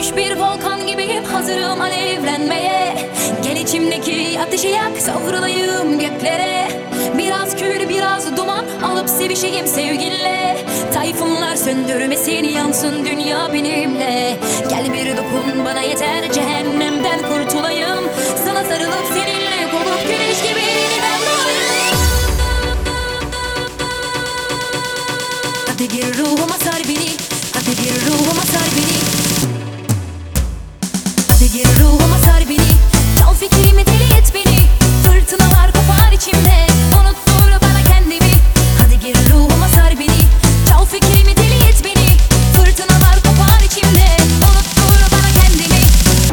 Sönmüş bir volkan gibiyim, hazırım alevlenmeye. Gel içimdeki ateşi yak, savrulayım göklere. Biraz kül biraz duman alıp sevişeyim sevgilinle. Tayfunlar söndürmesin, yansın dünya benimle. Gel bir dokun bana yeter, cehennemden kurtulayım. Sana sarılıp seninle kolup güneş gibi yeniden doğayım. Hadi gir ruhuma sar beni, hadi gir ruhuma sar beni. Hadi gir ruhuma sar beni, çal fikrimi deli et beni. Fırtınalar kopar içimde, unuttur bana kendimi. Hadi gir ruhuma sar beni, çal fikrimi deli et beni. Fırtınalar kopar içimde, unuttur bana kendimi.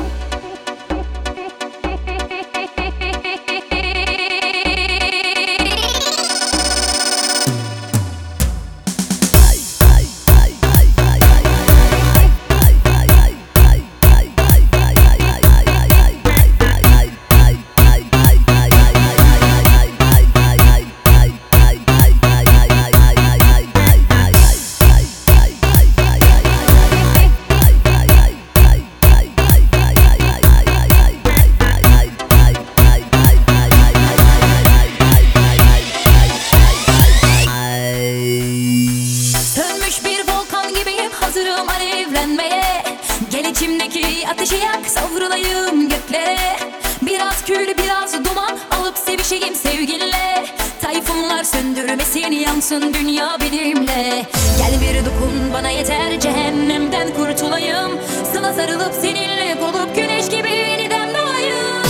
Sönmüş bir volkan gibiyim, hazırım alevlenmeye. Gel içimdeki ateşi yak, savrulayım göklere. Biraz kül biraz duman alıp sevişeyim sevgilinle. Tayfunlar söndürmesin, yansın dünya benimle. Gel bir dokun bana yeter, cehennemden kurtulayım. Sana sarılıp seninle kolup güneş gibi yeniden doğayım.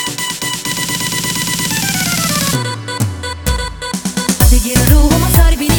Hadi gir ruhuma sar beni,